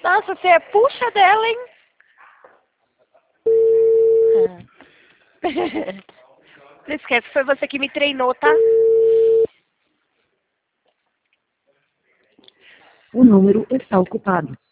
Nossa, você puxa dela, hein? Não esquece, foi você que me treinou, tá? O número está ocupado.